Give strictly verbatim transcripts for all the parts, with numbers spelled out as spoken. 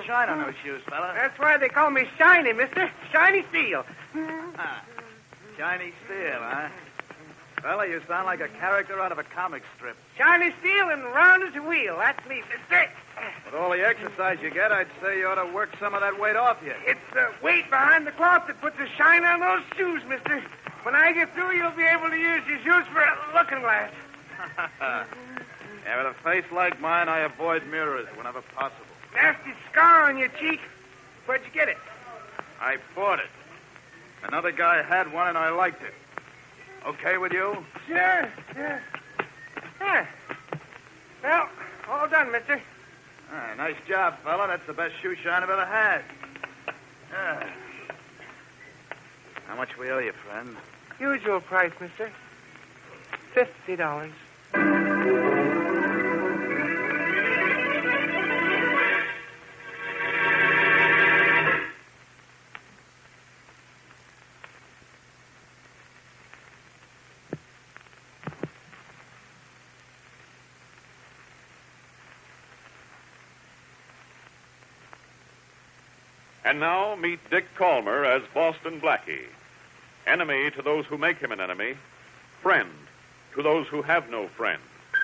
of shine on those shoes, fella. That's why they call me Shiny, mister. Shiny Steel. Ah, shiny steel, huh? Fella, you sound like a character out of a comic strip. Shiny Steel and round as a wheel. That's me, mister. With all the exercise you get, I'd say you ought to work some of that weight off you. It's the weight behind the cloth that puts a shine on those shoes, mister. When I get through, you'll be able to use your shoes for a looking glass. Yeah, with a face like mine, I avoid mirrors whenever possible. Nasty scar on your cheek. Where'd you get it? I bought it. Another guy had one, and I liked it. Okay with you? Sure, sure. Yeah. Well, all done, mister. Ah, nice job, fella. That's the best shoe shine I've ever had. Ah. How much we owe you, friend? Usual price, mister. Fifty dollars. And now meet Dick Calmer as Boston Blackie. Enemy to those who make him an enemy. Friend to those who have no friend.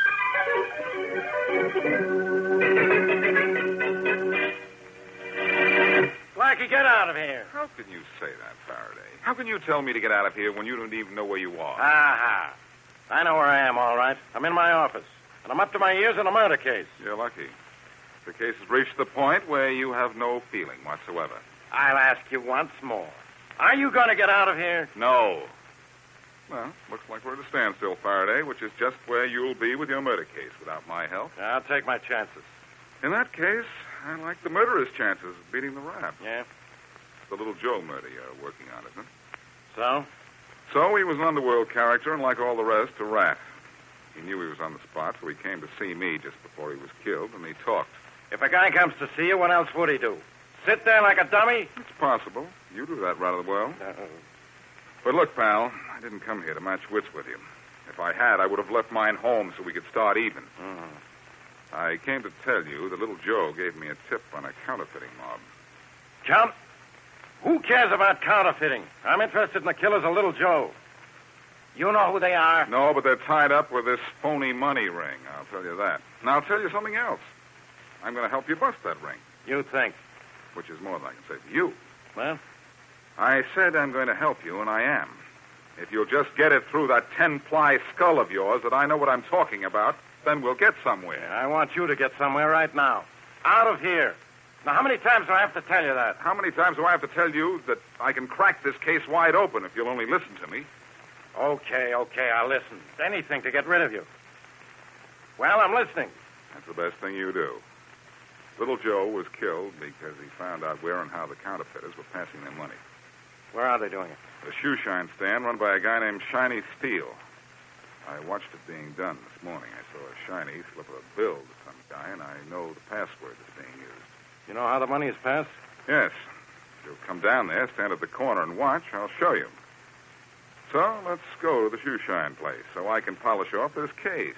Blackie, get out of here. How can you say that, Faraday? How can you tell me to get out of here when you don't even know where you are? Aha. I know where I am, all right. I'm in my office, and I'm up to my ears in a murder case. You're lucky. The case has reached the point where you have no feeling whatsoever. I'll ask you once more. Are you going to get out of here? No. Well, looks like we're at a standstill, Faraday, which is just where you'll be with your murder case without my help. I'll take my chances. In that case, I like the murderer's chances of beating the rap. Yeah? It's the Little Joe murder you're working on, isn't it? So? So he was an underworld character, and like all the rest, a rat. He knew he was on the spot, so he came to see me just before he was killed, and he talked. If a guy comes to see you, what else would he do? Sit there like a dummy? It's possible. You do that rather well. Uh-oh. But look, pal, I didn't come here to match wits with you. If I had, I would have left mine home so we could start even. Mm. I came to tell you that Little Joe gave me a tip on a counterfeiting mob. Count? Who cares about counterfeiting? I'm interested in the killers of Little Joe. You know who they are? No, but they're tied up with this phony money ring, I'll tell you that. Now, I'll tell you something else. I'm going to help you bust that ring. You think? Which is more than I can say for you. Well? I said I'm going to help you, and I am. If you'll just get it through that ten-ply skull of yours that I know what I'm talking about, then we'll get somewhere. Yeah, I want you to get somewhere right now. Out of here. Now, how many times do I have to tell you that? How many times do I have to tell you that I can crack this case wide open if you'll only listen to me? Okay, okay, I'll listen. Anything to get rid of you. Well, I'm listening. That's the best thing you do. Little Joe was killed because he found out where and how the counterfeiters were passing their money. Where are they doing it? The shoe shine stand run by a guy named Shiny Steel. I watched it being done this morning. I saw a Shiny slip a bill to some guy, and I know the password that's being used. You know how the money is passed? Yes. If you'll come down there, stand at the corner and watch, I'll show you. So let's go to the shoe shine place so I can polish off this case.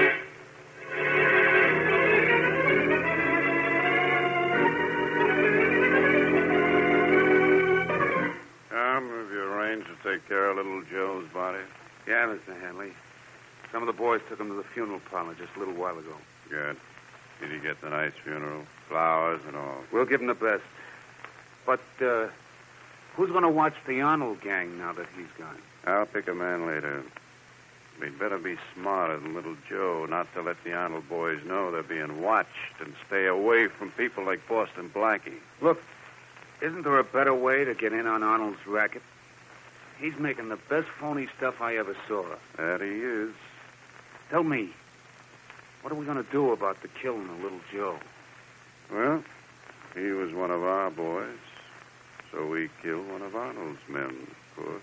Tom, have you arranged to take care of Little Joe's body? Yeah, Mister Hanley. Some of the boys took him to the funeral parlor just a little while ago. Good. Did he get the nice funeral? Flowers and all? We'll give him the best. But, uh, who's going to watch the Arnold gang now that he's gone? I'll pick a man later. We'd better be smarter than Little Joe not to let the Arnold boys know they're being watched and stay away from people like Boston Blackie. Look, isn't there a better way to get in on Arnold's racket? He's making the best phony stuff I ever saw. That he is. Tell me, what are we going to do about the killing of Little Joe? Well, he was one of our boys, so we killed one of Arnold's men, of course.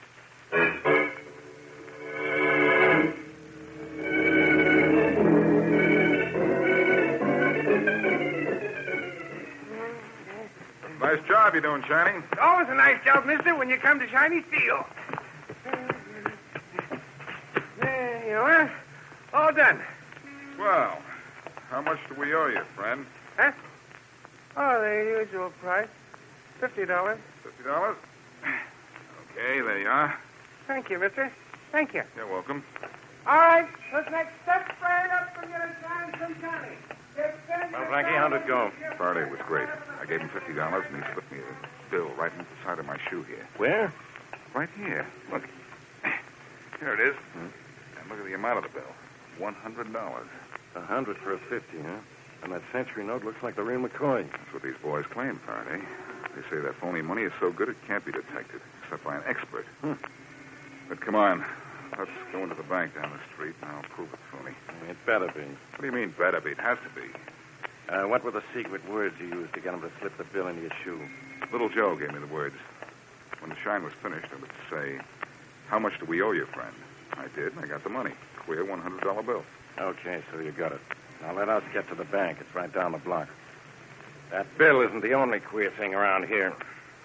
Nice job you're doing, Shiny. It's always a nice job, mister, when you come to Shiny Steel. There you are. All done. Well, how much do we owe you, friend? Huh? Oh, the usual price. Fifty dollars. Fifty dollars? Okay, there you are. Thank you, mister. Thank you. You're welcome. All right, let's make steps straight up and get a chance from Johnny. Well, Blackie, how'd it go? Faraday was great. I gave him fifty dollars, and he slipped me a bill right into the side of my shoe here. Where? Right here. Look. Here it is. Hmm? And look at the amount of the bill. One hundred dollars. A hundred for a fifty, huh? And that century note looks like the real McCoy. That's what these boys claim, Faraday. They say that phony money is so good it can't be detected, except by an expert. Hmm. But come on. Let's go into the bank down the street, and I'll prove it's phony. It better be. What do you mean, better be? It has to be. Uh, what were the secret words you used to get him to slip the bill into your shoe? Little Joe gave me the words. When the shine was finished, I would say, how much do we owe you, friend? I did, and I got the money. Queer one hundred dollar bill. Okay, so you got it. Now let us get to the bank. It's right down the block. That bill isn't the only queer thing around here.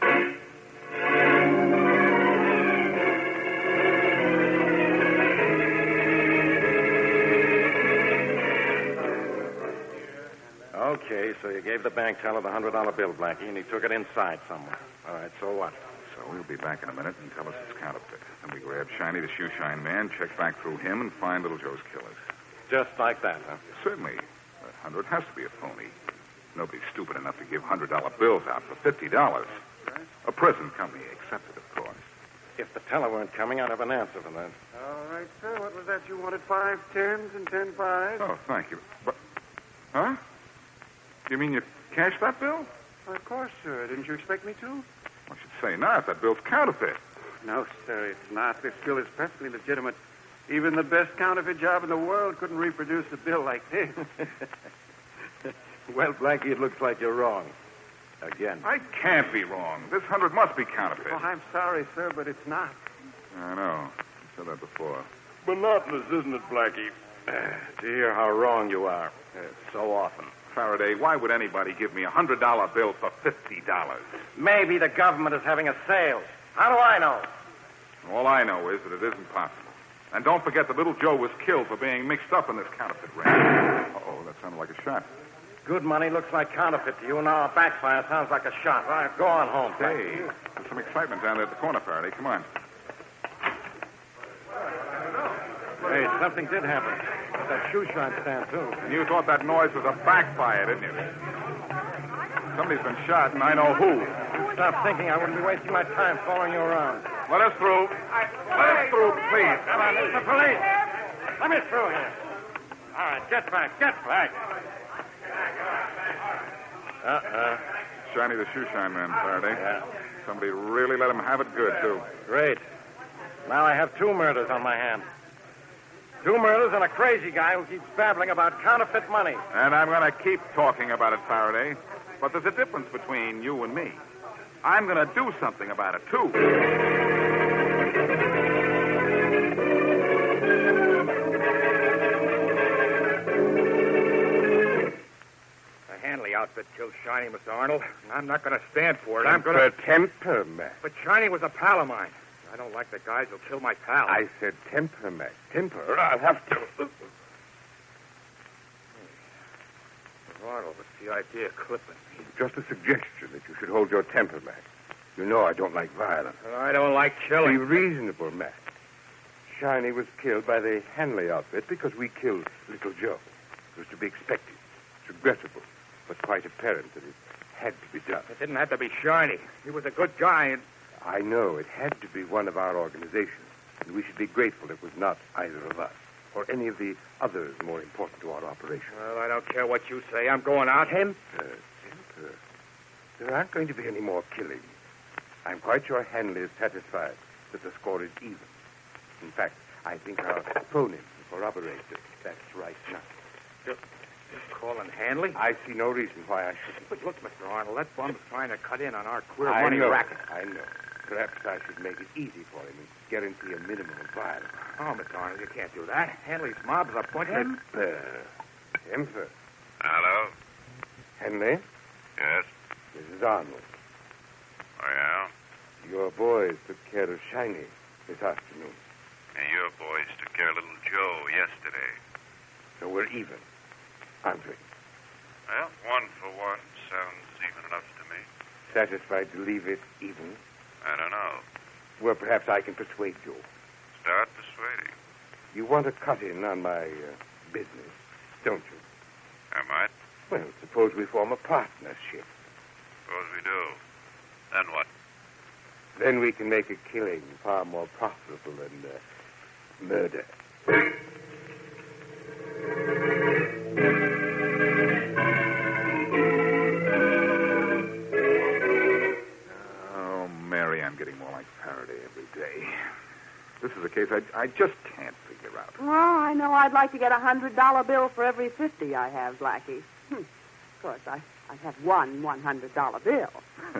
Okay, so you gave the bank teller the one hundred dollar bill, Blackie, and he took it inside somewhere. All right, so what? So we'll be back in a minute and tell us it's counterfeit. Then we grab Shiny, the shoe shine man, check back through him, and find Little Joe's killers. Just like that, huh? Certainly. That hundred has to be a phony. Nobody's stupid enough to give hundred dollar bills out for fifty dollars. A present company accepted, of course. If the teller weren't coming, I'd have an answer for that. All right, sir. What was that you wanted? Five tens and ten fives? Oh, thank you. But, huh? You mean you cashed that bill? Of course, sir. Didn't you expect me to? I should say not. That bill's counterfeit. No, sir, it's not. This bill is perfectly legitimate. Even the best counterfeit job in the world couldn't reproduce a bill like this. Well, Blackie, it looks like you're wrong. Again. I can't be wrong. This hundred must be counterfeit. Oh, I'm sorry, sir, but it's not. I know. You said that before. Monotonous, isn't it, Blackie? To hear how wrong you are uh, so often. Faraday, why would anybody give me a hundred dollar bill for fifty dollars? Maybe the government is having a sale. How do I know? All I know is that it isn't possible. And don't forget that Little Joe was killed for being mixed up in this counterfeit ring. Uh-oh, that sounded like a shot. Good money looks like counterfeit to you. Now a backfire sounds like a shot. All right, go on home. Hey, there's some excitement down there at the corner, Faraday. Come on. Hey, something did happen. That shoe shine stand, too. And you thought that noise was a backfire, didn't you? Somebody's been shot, and I know who. Stop thinking. I wouldn't be wasting my time following you around. Let us through. Let us through, please. Come on, it's the police. Let me through here. All right, get back, get back. Uh-uh. Shiny the shoe shine man, Faraday. Yeah. Somebody really let him have it good, too. Great. Now I have two murders on my hands. Two murders and a crazy guy who keeps babbling about counterfeit money. And I'm going to keep talking about it, Faraday. But there's a difference between you and me. I'm going to do something about it, too. The Hanley outfit killed Shiny, Mister Arnold, and I'm not going to stand for it. I'm going to... Temper, Mac. But Shiny was a pal of mine. I don't like the guys who kill my pal. I said temper, Mac. Temper. I'll have to. Arnold, what's the idea of clipping me? Just a suggestion that you should hold your temper, Mac. You know I don't like violence. I don't like killing. Be reasonable, Mac. Shiny was killed by the Hanley outfit because we killed Little Joe. It was to be expected. It's regrettable, but quite apparent that it had to be done. It didn't have to be Shiny. He was a good guy, and... I know it had to be one of our organizations, and we should be grateful it was not either of us or any of the others more important to our operation. Well, I don't care what you say. I'm going out. Temper, temper. There aren't going to be any more killing. I'm quite sure Hanley is satisfied that the score is even. In fact, I think our phone him to corroborate that that's right now. Just, just calling Hanley? I see no reason why I shouldn't. But look, Mister Arnold, that bum's trying to cut in on our queer I money know, racket. I know. Perhaps I should make it easy for him and guarantee a minimum of violence. Oh, Mister Arnold, you can't do that. Hanley's mob's a bunch of... Temper. Temper. Hello? Henley, Yes? this is Arnold. Oh, yeah? Your boys took care of Shiny this afternoon. And your boys took care of little Joe yesterday. So we're even, aren't we? Well, one for one sounds Satisfied to leave it even? I don't know. Well, perhaps I can persuade you. Start persuading. You want to cut in on my uh, business, don't you? I might. Well, suppose we form a partnership. Suppose we do. Then what? Then we can make a killing far more profitable than uh, murder. Oh, Mary, I'm getting more like Faraday every day. This is a case I, I just can't figure out. Well, I know I'd like to get a hundred dollar bill for every fifty I have, Blackie. Hmm. Of course, I, I'd have one one hundred dollar bill.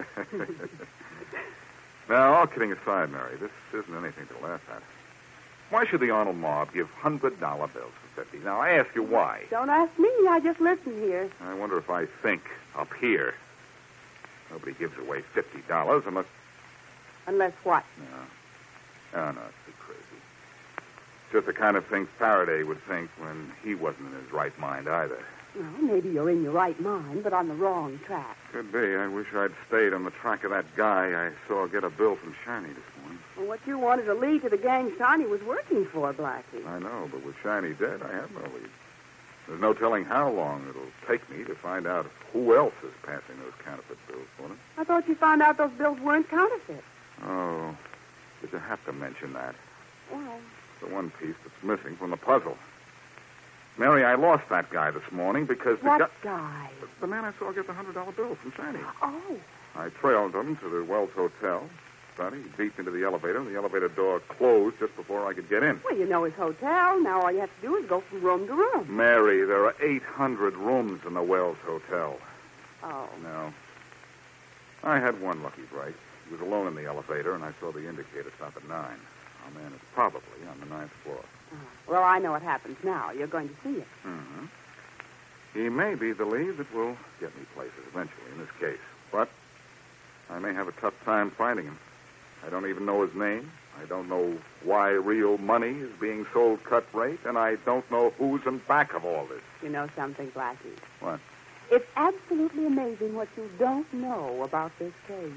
Now, all kidding aside, Mary, this isn't anything to laugh at. Why should the Arnold mob give hundred dollar bills for fifty? Now, I ask you why. Don't ask me. I just listen here. I wonder if I think up here. Nobody gives away fifty dollars unless. Unless what? No. Oh, no, it's too crazy. It's just the kind of thing Faraday would think when he wasn't in his right mind either. Well, maybe you're in your right mind, but on the wrong track. Could be. I wish I'd stayed on the track of that guy I saw get a bill from Shiny this morning. Well, what you wanted to lead to the gang Shiny was working for, Blackie. I know, but with Shiny dead, I have no lead. There's no telling how long it'll take me to find out who else is passing those counterfeit bills for them. I thought you found out those bills weren't counterfeit. Oh, did you have to mention that? Well, It's the one piece that's missing from the puzzle. Mary, I lost that guy this morning because the what guy... guy? The man I saw get the hundred dollar bill from Shiny. Oh. I trailed him to the Wells Hotel. But he beat into the elevator, and the elevator door closed just before I could get in. Well, you know his hotel. Now all you have to do is go from room to room. Mary, there are eight hundred rooms in the Wells Hotel. Oh. No. I had one lucky break. He was alone in the elevator, and I saw the indicator stop at nine. Our man is probably on the ninth floor. Oh. Well, I know what happens now. You're going to see it. Mm-hmm. He may be the lead that will get me places eventually in this case. But I may have a tough time finding him. I don't even know his name. I don't know why real money is being sold cut rate, and I don't know who's in back of all this. You know something, Blackie? What? It's absolutely amazing what you don't know about this case.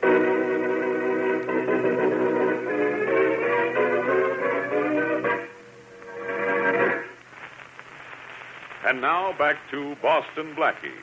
And now back to Boston Blackie.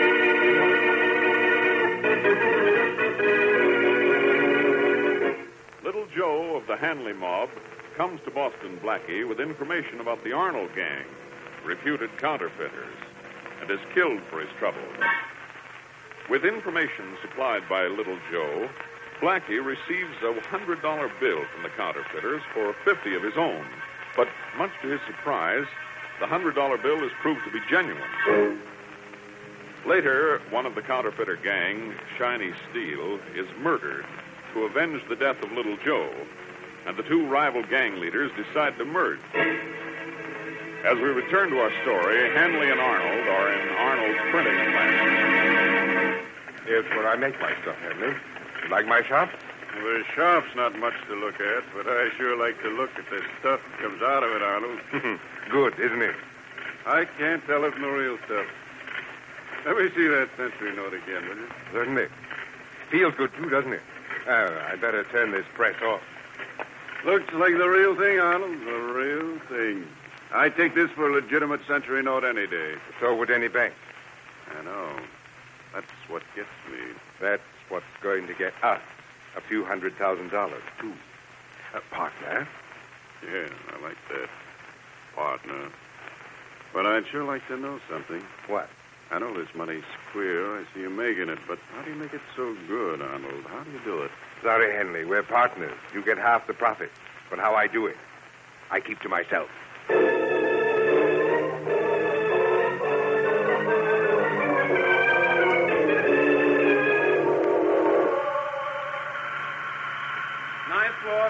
Little Joe of the Hanley mob comes to Boston Blackie with information about the Arnold gang, reputed counterfeiters, and is killed for his trouble. With information supplied by Little Joe, Blackie receives a one hundred dollar bill from the counterfeiters for fifty of his own. But much to his surprise, the one hundred dollar bill is proved to be genuine. Later, one of the counterfeiter gang, Shiny Steele, is murdered to avenge the death of Little Joe, and the two rival gang leaders decide to merge. As we return to our story, Hanley and Arnold are in Arnold's printing plant. Here's where I make my stuff, Henry. You like my shop? Well, the shop's not much to look at, but I sure like to look at the stuff that comes out of it, Arnold. Good, isn't it? I can't tell it's no real stuff. Let me see that century note again, will you? Certainly. Feels good, too, doesn't it? Uh, I'd better turn this press off. Looks like the real thing, Arnold. The real thing. I'd take this for a legitimate century note any day. So would any bank. I know. That's what gets me. That's what's going to get us a few hundred thousand dollars, too. Uh, partner? Yeah, I like that. Partner. But I'd sure like to know something. What? I know this money's queer. I see you making it, but how do you make it so good, Arnold? How do you do it? Sorry, Henley. We're partners. You get half the profit. But how I do it, I keep to myself. Ninth floor.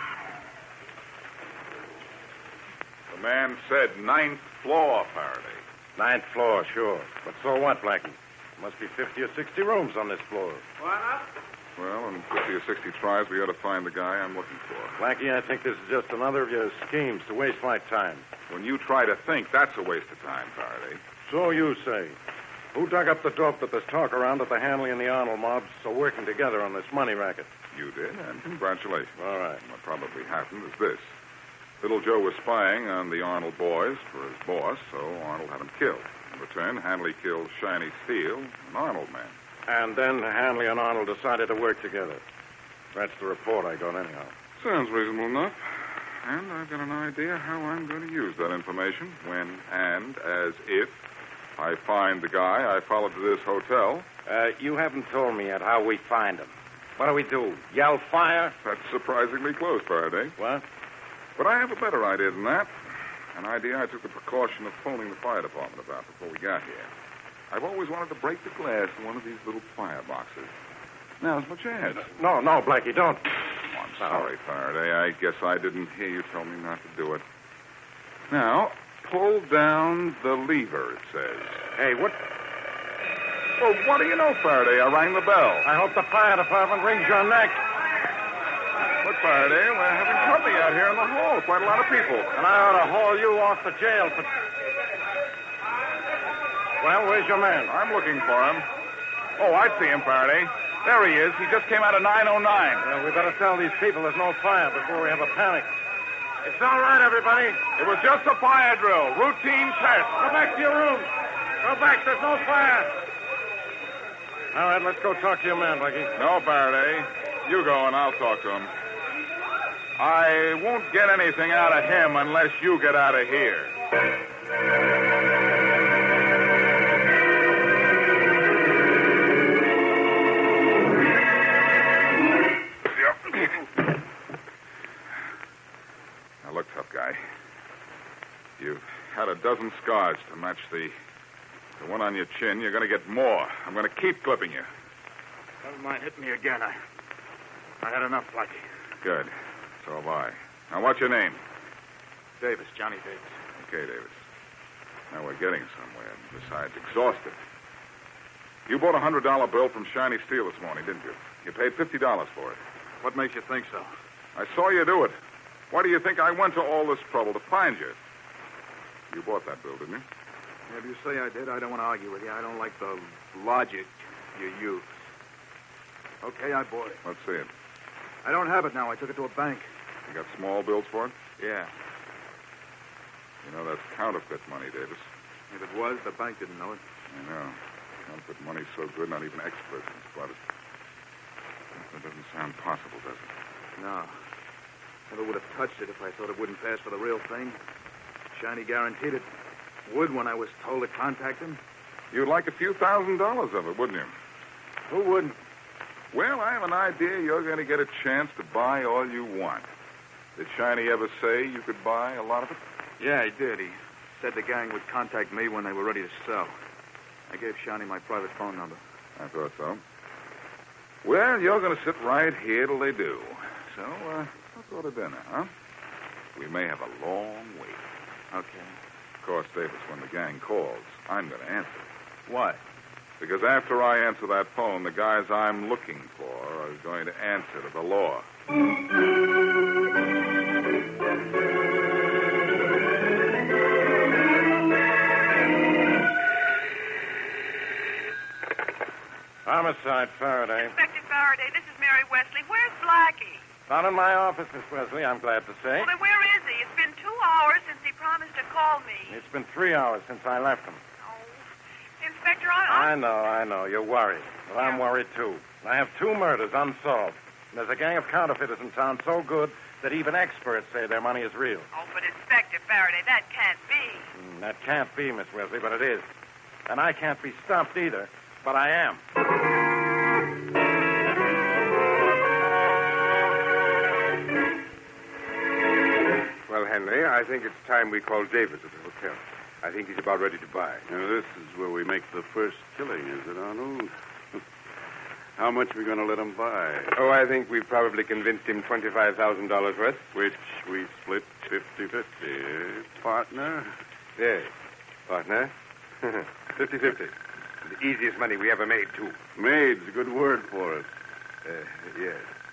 The man said ninth floor, Faraday. Ninth floor, sure. But so what, Blackie? Must be fifty or sixty rooms on this floor. What up? Well, in fifty or sixty tries, we ought to find the guy I'm looking for. Blackie, I think this is just another of your schemes to waste my time. When you try to think, that's a waste of time, Faraday. So you say. Who dug up the dope that there's talk around that the Hanley and the Arnold mobs are working together on this money racket? You did, and congratulations. All right. What probably happened is this. Little Joe was spying on the Arnold boys for his boss, so Arnold had him killed. In return, Hanley killed Shiny Steel, an Arnold man. And then Hanley and Arnold decided to work together. That's the report I got anyhow. Sounds reasonable enough. And I've got an idea how I'm going to use that information when and as if I find the guy I followed to this hotel. Uh, you haven't told me yet how we find him. What do we do? Yell fire? That's surprisingly close, Faraday. What? But I have a better idea than that. An idea I took the precaution of phoning the fire department about before we got here. I've always wanted to break the glass in one of these little fireboxes. Now's my chance. No, no, Blackie, don't. Oh, I'm sorry, Faraday. I guess I didn't hear you tell me not to do it. Now, pull down the lever, it says. Hey, what? Well, what do you know, Faraday? I rang the bell. I hope the fire department rings your neck. Look, Faraday, we're having company out here in the hall. Quite a lot of people. And I ought to haul you off to jail for... Well, where's your man? I'm looking for him. Oh, I see him, Faraday. There he is. He just came out of nine oh nine. Well, we better tell these people there's no fire before we have a panic. It's all right, everybody. It was just a fire drill. Routine test. Go back to your room. Go back. There's no fire. All right, let's go talk to your man, Blackie. No, Faraday. You go and I'll talk to him. I won't get anything out of him unless you get out of here. Now, look, tough guy. You've had a dozen scars to match the, the one on your chin. You're going to get more. I'm going to keep clipping you. Never mind hitting me again. I, I had enough, Blackie. Good. So have I. Now, what's your name? Davis, Johnny Davis. Okay, Davis. Now we're getting somewhere. Besides, exhausted. You bought a one hundred dollar bill from Shiny Steel this morning, didn't you? You paid fifty dollars for it. What makes you think so? I saw you do it. Why do you think I went to all this trouble to find you? You bought that bill, didn't you? If you say I did, I don't want to argue with you. I don't like the logic you use. Okay, I bought it. Let's see it. I don't have it now. I took it to a bank. You got small bills for it? Yeah. You know that's counterfeit money, Davis. If it was, the bank didn't know it. I know. Counterfeit money's so good, not even experts can spot it. That doesn't sound possible, does it? No. Never would have touched it if I thought it wouldn't pass for the real thing. Shiny guaranteed it would when I was told to contact him. You'd like a few thousand dollars of it, wouldn't you? Who wouldn't? Well, I have an idea you're going to get a chance to buy all you want. Did Shiny ever say you could buy a lot of it? Yeah, he did. He said the gang would contact me when they were ready to sell. I gave Shiny my private phone number. I thought so. Well, you're going to sit right here till they do. So, uh, let's go to dinner, huh? We may have a long wait. Okay. Of course, Davis, when the gang calls, I'm going to answer. Why? Because after I answer that phone, the guys I'm looking for are going to answer to the law. Homicide, Faraday. Inspector Faraday, this is Mary Wesley. Where's Blackie? Not in my office, Miss Wesley, I'm glad to say. Well, then where is he? It's been two hours since he promised to call me. It's been three hours since I left him. Oh, Inspector, I... I know, I know. You're worried. Well, I'm worried, too. I have two murders unsolved. And there's a gang of counterfeiters in town so good that even experts say their money is real. Oh, but Inspector Faraday, that can't be. Mm, that can't be, Miss Wesley, but it is. And I can't be stopped either, but I am. Well, Henry, I think it's time we call Davis at the hotel. I think he's about ready to buy. Now, this is where we make the first killing, is it, Arnold? How much are we going to let him buy? Oh, I think we've probably convinced him twenty-five thousand dollars worth. Which we split fifty-fifty, eh, partner? Yes, partner. fifty-fifty. The easiest money we ever made, too. Made's a good word for it. Uh, yes.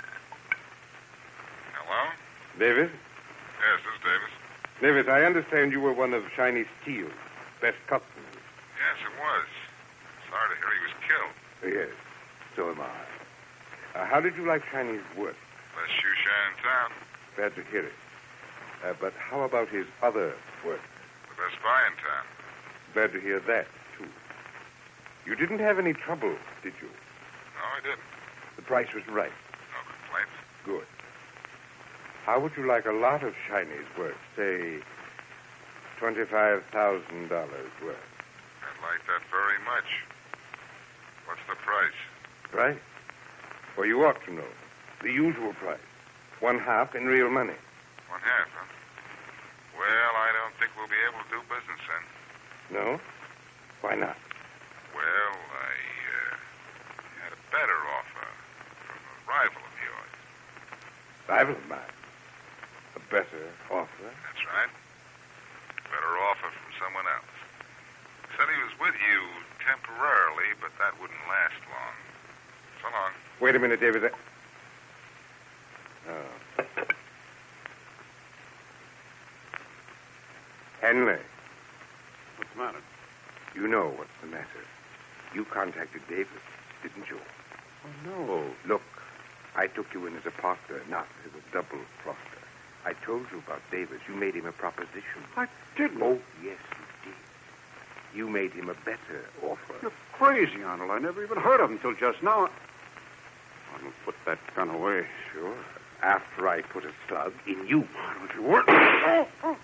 Hello? Davis? Yes, this is Davis. Davis, I understand you were one of Shiny Steel's best customers. Yes, it was. Sorry to hear he was killed. Yes, so am I. Uh, how did you like Shiny's work? Best shoe shine in town. Glad to hear it. Uh, but how about his other work? The best buy in town. Glad to hear that, too. You didn't have any trouble, did you? No, I didn't. The price was right. No complaints. Good. How would you like a lot of Shiny's work? Say, twenty-five thousand dollars worth. I'd like that very much. What's the price? Price? Well, you ought to know. The usual price. One half in real money. One half, huh? Well, I don't think we'll be able to do business then. No? Why not? Well, I uh, had a better offer from a rival of yours. Rival of mine? A better offer? That's right. Better offer from someone else. Said he was with you temporarily, but that wouldn't last long. So long. Wait a minute, David. That... Oh. Henley. What's the matter? You know what's the matter. You contacted Davis, didn't you? Oh, no. Look, I took you in as a partner, not as a double crosser. I told you about Davis. You made him a proposition. I didn't. Oh, yes, you did. You made him a better offer. You're crazy, Arnold. I never even heard of him till just now. Arnold, put that gun away. Sure. After I put a slug in you. Arnold, you weren't. Oh, oh.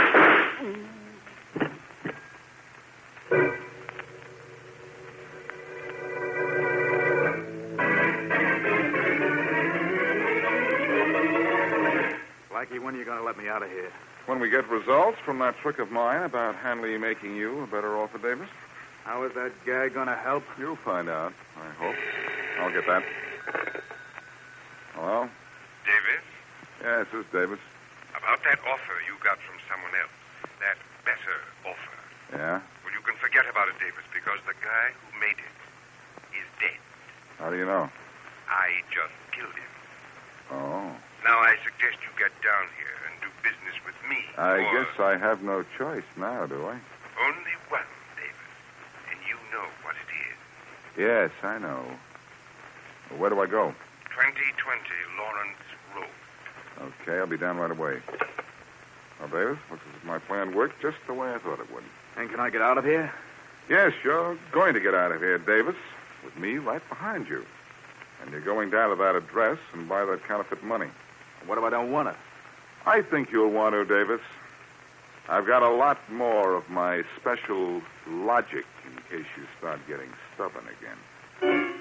Blackie, when are you going to let me out of here? When we get results from that trick of mine about Hanley making you a better offer, Davis. How is that gag going to help? You'll find out, I hope. I'll get that. Hello? Davis? Yes, this is Davis. About that offer you got from someone else. That better offer. Yeah? Well, you can forget about it, Davis, because the guy who made it is dead. How do you know? I just killed him. Oh. Now I suggest you get down here and do business with me. I or... guess I have no choice now, do I? Only one, Davis. And you know what it is. Yes, I know. Where do I go? twenty twenty Lawrence Road. Okay, I'll be down right away. Well, Davis, looks as if my plan worked just the way I thought it would. And can I get out of here? Yes, you're going to get out of here, Davis, with me right behind you. And you're going down to that address and buy that counterfeit money. What if I don't want it? I think you'll want to, Davis. I've got a lot more of my special logic in case you start getting stubborn again.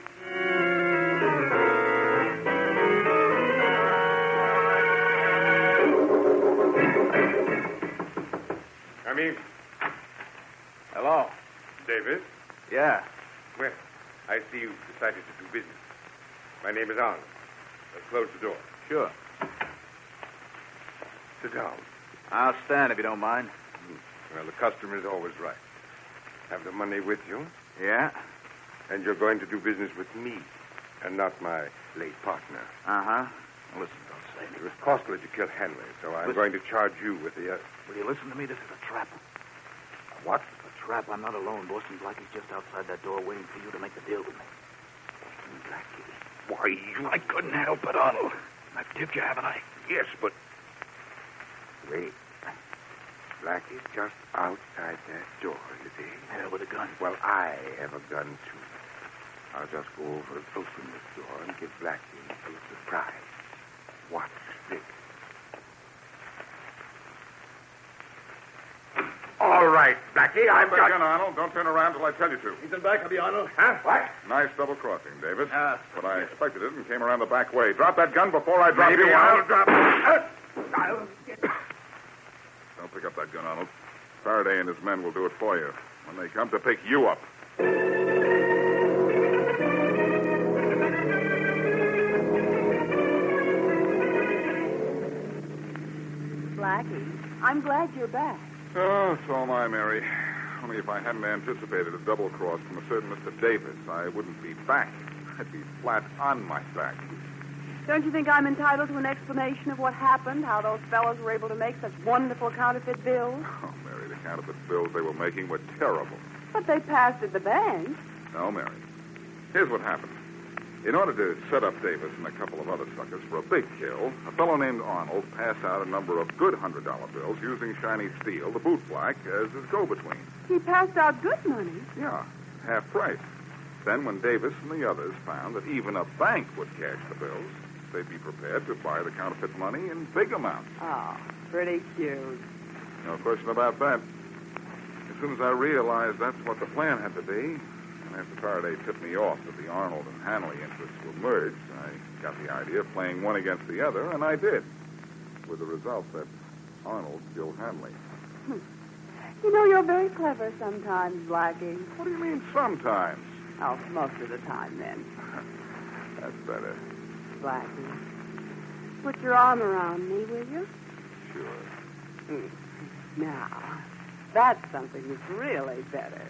Come in. Hello? Davis? Yeah. Well, I see you've decided to do business. My name is Arnold. Let's close the door. Sure. Sit down. I'll stand if you don't mind. Well, the customer is always right. Have the money with you, Yeah? and you're going to do business with me, and not my late partner. Uh-huh. Listen, don't say It anything. was costly to kill Henley, so I'm Listen. going to charge you with the... Uh, Will you listen to me? This is a trap. what? A trap. I'm not alone. Boston Blackie's just outside that door waiting for you to make the deal with me. Blackie. Why, you... I couldn't help it, Arnold. I've tipped you, haven't I? Yes, but... Wait. Blackie's just outside that door, you see? Yeah, with a gun. Well, I have a gun, too. I'll just go over and open this door and give Blackie a surprise. Watch this. All right, Blackie, I've Put got... that gun, Arnold. Don't turn around till I tell you to. He's in back of you, Arnold. Huh? What? Nice double crossing, David. Yeah. But I expected it and came around the back way. Drop that gun before I drop Maybe you, I'll Arnold. drop... I'll get... Don't pick up that gun, Arnold. Faraday and his men will do it for you when they come to pick you up. Blackie, I'm glad you're back. Oh, so am I, Mary. Only if I hadn't anticipated a double cross from a certain Mister Davis, I wouldn't be back. I'd be flat on my back. Don't you think I'm entitled to an explanation of what happened, how those fellows were able to make such wonderful counterfeit bills? Oh, Mary, the counterfeit bills they were making were terrible. But they passed at the bank. No, Mary. Here's what happened. In order to set up Davis and a couple of other suckers for a big kill, a fellow named Arnold passed out a number of good hundred-dollar bills using shiny steel, the boot black, as his go-between. He passed out good money. Yeah, half price. Then when Davis and the others found that even a bank would cash the bills, they'd be prepared to buy the counterfeit money in big amounts. Oh, pretty cute. No question about that. As soon as I realized that's what the plan had to be, and after Faraday tipped me off that the Arnold and Hanley interests were merged, I got the idea of playing one against the other, and I did. With the result that Arnold killed Hanley. Hmm. You know, you're very clever sometimes, Blackie. What do you mean sometimes? Oh, most of the time, then. That's better. Blackie, put your arm around me, will you? Sure. Mm. Now, that's something that's really better.